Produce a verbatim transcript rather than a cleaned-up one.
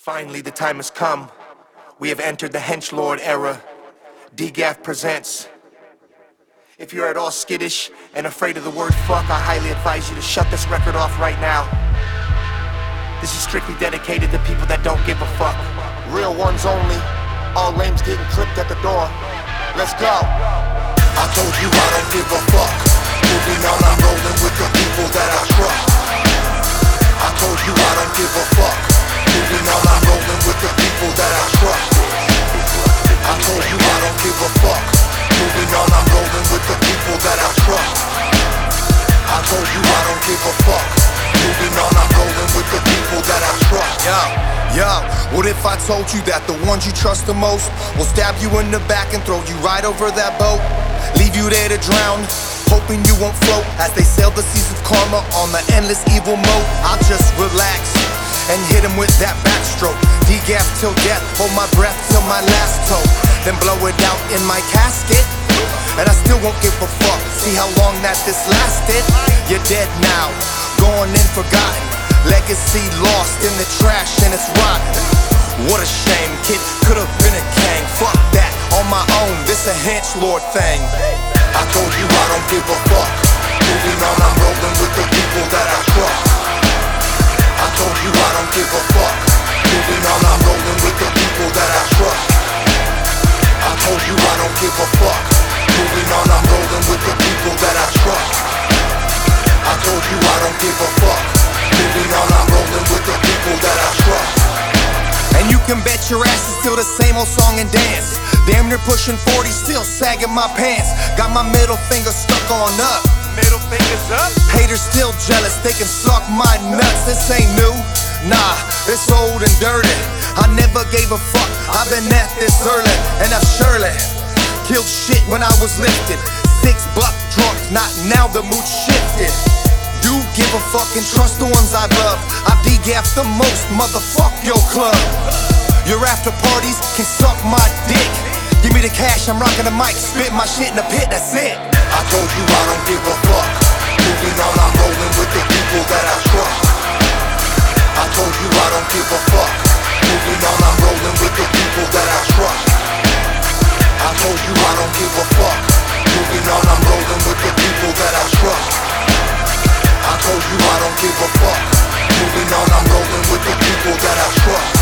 Finally, the time has come. We have entered the Henchlord era. D G A F presents. If you're at all skittish and afraid of the word fuck, I highly advise you to shut this record off right now. This is strictly dedicated to people that don't give a fuck. Real ones only. All lames getting clipped at the door. Let's go. I told you I don't give a fuck. Moving on, I'm rolling with the people that I trust. I told you I don't give a fuck. Moving on, I'm rolling with the people that I trust. I told you I don't give a fuck. Moving on, I'm rolling with the people that I trust. I told you I don't give a fuck. Moving on, I'm rolling with the people that I trust. Yo, yo, what if I told you that the ones you trust the most will stab you in the back and throw you right over that boat? Leave you there to drown, hoping you won't float as they sail the seas of karma on the endless evil moat. I'll just relax and hit him with that backstroke. D G A F till death, hold my breath till my last toe, then blow it out in my casket, and I still won't give a fuck. See how long that this lasted? You're dead now, gone and forgotten. Legacy lost in the trash and it's rotten. What a shame, kid, could've been a king. Fuck that, on my own, this a Henchlord thing. I told you I don't give a fuck. Moving on, I'm rolling with the people that I trust. I told you I don't give a fuck. Moving on, I'm rolling with the people that I trust. I told you I don't give a fuck. Moving on, I'm rolling with the people that I trust. I told you I don't give a fuck. Moving on, I'm rolling with the people that I trust. And you can bet your ass it's still the same old song and dance. Damn near pushing forty, still sagging my pants. Got my middle finger stuck on up. Middle fingers up. Haters still jealous, they can suck my nuts. This ain't new, nah, it's old and dirty. I never gave a fuck, I've been at this early, and I've surely killed shit when I was lifted. Six buck drunk, not now, the mood shifted. Do give a fuck and trust the ones I love. I D G A F the most, motherfuck your club. Your after parties can suck my dick. Give me the cash, I'm rocking the mic, spit my shit in the pit, that's it. I told you I don't give a fuck. Moving on, I'm rolling with the people that I trust. I told you I don't give a fuck. Moving on, I'm rolling with the people that I trust. I told you I don't give a fuck. Moving on, I'm rolling with the people that I trust. I told you I don't give a fuck. Moving on, I'm rolling with the people that I trust.